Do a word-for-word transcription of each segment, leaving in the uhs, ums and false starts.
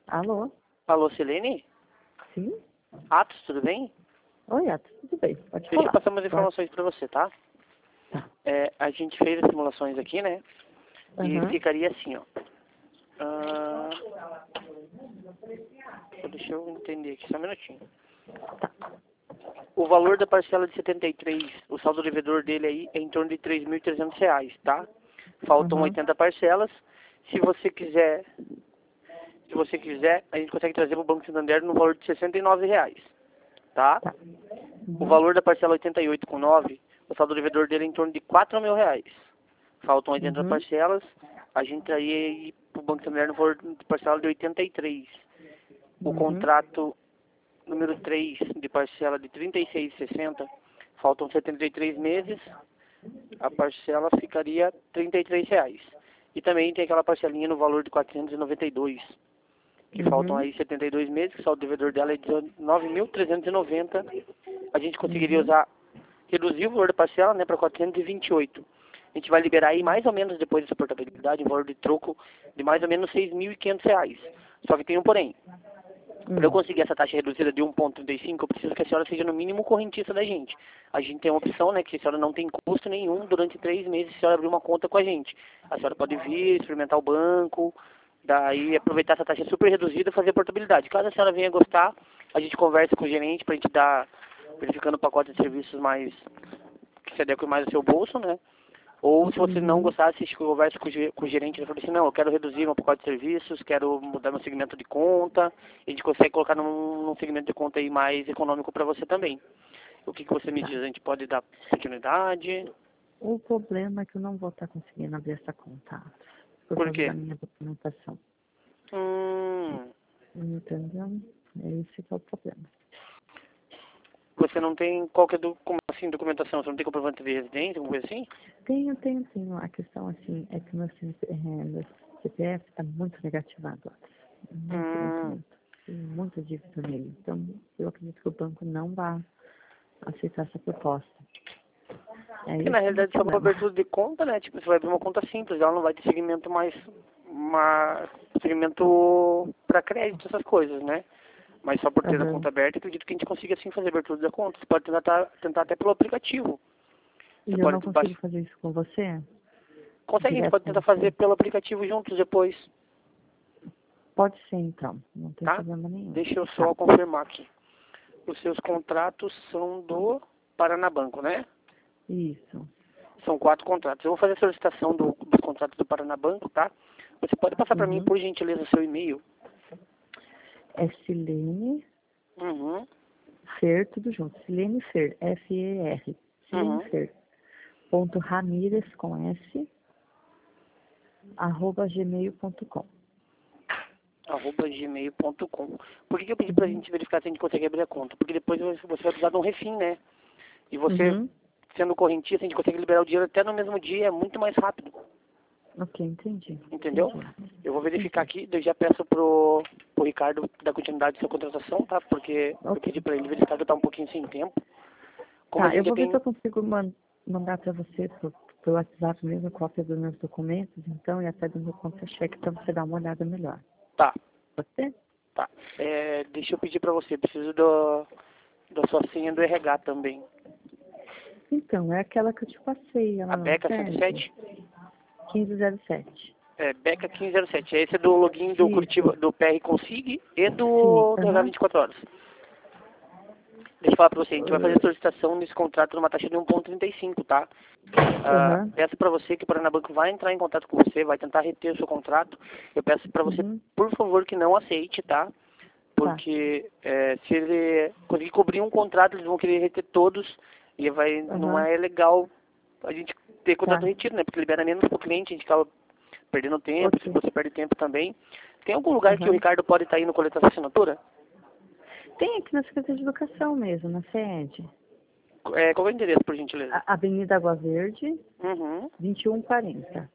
Alô? Alô, Silene? Sim? Atos, tudo bem? Oi, Atos, tudo bem? Pode Deixa falar. eu passar umas informações para você, tá? Tá. É, a gente fez as simulações aqui, né? E Aham. ficaria assim, ó. Ah, deixa eu entender aqui, só um minutinho. Tá. O valor da parcela de setenta e três, o saldo devedor dele aí é em torno de três mil e trezentos reais, tá? Faltam Aham. oitenta parcelas. Se você quiser, se você quiser, a gente consegue trazer para o Banco Santander no valor de sessenta e nove reais, tá? Tá. O Uhum. valor da parcela oitenta e oito com nove, o saldo devedor dele é em torno de quatro mil reais. Faltam oitenta Uhum. parcelas, a gente traria para o Banco Santander no valor de parcela de oitenta e três. O Uhum. contrato número três de parcela de trinta e seis e sessenta, faltam setenta e três meses, a parcela ficaria trinta e três reais. E também tem aquela parcelinha no valor de quatrocentos e noventa e dois, que faltam Uhum. aí setenta e dois meses, que o saldo devedor dela é de nove mil trezentos e noventa. A gente conseguiria Uhum. usar, reduzir o valor da parcela, né, para quatrocentos e vinte e oito. A gente vai liberar aí mais ou menos depois dessa portabilidade, um valor de troco de mais ou menos seis mil e quinhentos reais. Só que tem um porém. Para eu Hum. conseguir essa taxa reduzida de um vírgula trinta e cinco, eu preciso que a senhora seja no mínimo correntista da gente. A gente tem uma opção, né, que a senhora não tem custo nenhum durante três meses se a senhora abrir uma conta com a gente. A senhora pode vir, experimentar o banco, daí aproveitar essa taxa super reduzida e fazer a portabilidade. Caso a senhora venha gostar, a gente conversa com o gerente para a gente dar, verificando o pacote de serviços mais, que se adequa mais ao seu bolso, né? Ou se você não Uhum. gostar, assiste conversa com o ge- com o gerente, ele fala assim, não, eu quero reduzir meu pacote de serviços, quero mudar meu segmento de conta, a gente consegue colocar num, num segmento de conta aí mais econômico para você também. O que, que você me Tá. diz? A gente pode dar continuidade? O problema é que eu não vou estar conseguindo abrir essa conta, Atos, por Por causa da quê? minha documentação. Hum, Entendeu? É esse que é o problema. você não tem qualquer do, como assim, documentação, você não tem comprovante de residência, alguma coisa assim? Tenho, tenho, tenho. A questão, assim, é que meu C P F, é, meu C P F está muito negativado, Atos. Muito, muito, Hum, muito. Tem muita dívida nele. Então, eu acredito que o banco não vai aceitar essa proposta. É porque na esse o meu realidade só para problema. abertura de conta, né, tipo, você vai abrir uma conta simples, ela não vai ter segmento mais, uma, segmento para crédito, essas coisas, né? Mas só por ter a Aham. conta aberta, acredito que a gente consiga sim fazer a abertura da conta. Você pode tentar, tentar até pelo aplicativo. Você E eu pode não consigo baixar. fazer isso com você? Consegue, a gente Direto pode com tentar fazer você? pelo aplicativo juntos depois, Pode ser, então. Não tem tá? problema nenhum. Deixa eu Tá. só confirmar aqui. Os seus contratos são do Paranabanco, né? Isso. São quatro contratos. Eu vou fazer a solicitação do, dos contratos do Paranabanco, tá? Você pode passar para mim, Uhum. por gentileza, o seu e-mail? É Silene Uhum, Fer, tudo junto. Silene Fer, F E R. Silene uhum. Fer. Ponto Ramírez com S, arroba gmail ponto com. arroba gmail ponto com. Por que, que eu pedi pra Uhum. gente verificar se a gente consegue abrir a conta? Porque depois você vai precisar de um refim, né? E você, Uhum. sendo correntista, a gente consegue liberar o dinheiro até no mesmo dia, é muito mais rápido. Ok, entendi. Entendeu? Entendi. Eu vou verificar Entendi. aqui, eu já peço pro, pro Ricardo dar continuidade à sua contratação, tá? Porque eu Ok. pedi pra ele verificar que eu tá um pouquinho sem tempo. Como a Tá, eu gente já vou ver se tem... eu consigo man mandar para você pro, pelo WhatsApp mesmo cópia dos meus documentos, então, e até do meu conta-cheque para você dar uma olhada melhor. Tá, Pode ser? tá. É, deixa eu pedir pra você, preciso do, da sua senha do R H também. Então, é aquela que eu te passei, A ela não Beca cento e serve? sete? quinze zero sete. É, Beca quinze zero sete. Esse é do login do Curitiba, Isso. do P R Consig e Sim, do, do H aham. vinte e quatro horas. Deixa eu falar pra você, a gente vai fazer a solicitação nesse contrato numa taxa de um vírgula trinta e cinco, tá? Ah, Aham. peço pra você que o Paranabanco vai entrar em contato com você, vai tentar reter o seu contrato. Eu peço pra você, Uhum. por favor, que não aceite, tá? Tá. Porque é, se ele conseguir cobrir um contrato, eles vão querer reter todos e vai, não Aham. é legal a gente ter contrato Tá. retido, né? Porque libera menos pro cliente, a gente acaba perdendo tempo, se Ok. você perde tempo também. Tem algum lugar que o Aham. Ricardo pode estar indo coletar essa assinatura? Tem aqui na Secretaria de Educação mesmo, na sede. É, qual é o endereço, por gentileza? A- Avenida Água Verde, Uhum. vinte e um quarenta.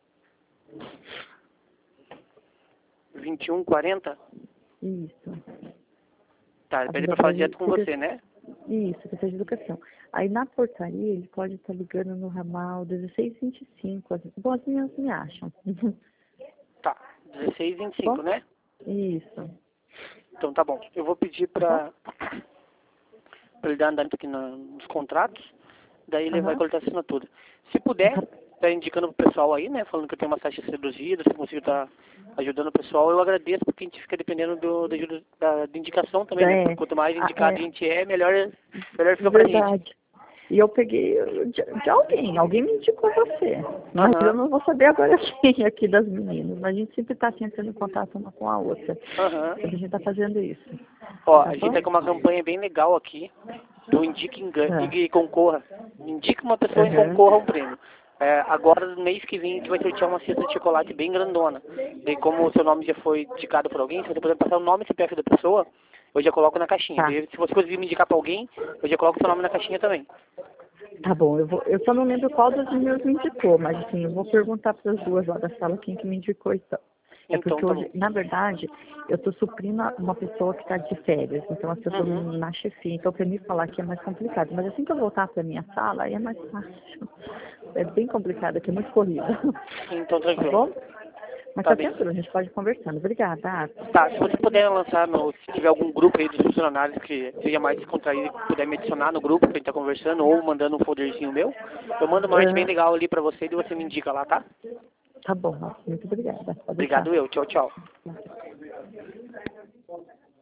vinte e um quarenta? Isso. Tá, ele pede Avenida pra falar Água Verde, direto com Secre- você, né? Isso, Secretaria de Educação. Aí na portaria ele pode estar ligando no ramal dezesseis vinte e cinco. As- Bom, as meninas me acham. Tá, dezesseis e vinte e cinco, Bom? né? Isso. Então tá bom. Eu vou pedir pra, pra ele dar andamento aqui na, nos contratos, daí ele Uhum. vai coletar a assinatura. Se puder, tá indicando pro pessoal aí, né, falando que eu tenho uma taxa reduzida, se consigo estar ajudando o pessoal, eu agradeço, porque a gente fica dependendo do, da, ajuda, da, da indicação também, né? É, Porque quanto mais a- indicado é, a gente é, melhor, melhor fica pra gente. verdade. E eu peguei de, de alguém, alguém me indicou você. Mas eu Aham, não vou saber agora quem aqui das meninas. Mas a gente sempre está entrando em contato uma com a outra. aham. A gente está fazendo isso. Ó, Tá a gente bom? tá com uma campanha bem legal aqui, do Indique Tá. e concorra. Indique uma pessoa e Uhum. concorra a um prêmio. É, agora, no mês que vem, a gente vai sortear uma cesta de chocolate bem grandona. E como o seu nome já foi indicado por alguém, se você puder passar o nome e C P F da pessoa, eu já coloco na caixinha. Tá. E se você conseguir me indicar pra alguém, eu já coloco o seu nome na caixinha também. Tá bom, eu, vou, eu só não lembro qual das meninas me indicou, mas assim, eu vou perguntar para as duas lá da sala quem que me indicou então. É Então, porque tá hoje, bom. na verdade, eu estou suprindo uma pessoa que está de férias, então as pessoas Uhum. na chefia, então para mim falar aqui é mais complicado. Mas assim que eu voltar para minha sala, aí é mais fácil. É bem complicado, aqui é muito corrido. Então, Tá tranquilo. bom? Mas Tá tá bem. tranquilo, a gente pode ir conversando. Obrigada. Tá, se você puder lançar, no, se tiver algum grupo aí dos funcionários que seja mais descontraído, que puder me adicionar no grupo que a gente tá conversando, ou mandando um folderzinho meu, eu mando uma arte bem Ah, legal ali pra você e você me indica lá, tá? tá bom, muito obrigada. Pode deixar. Obrigado eu. Tchau, tchau.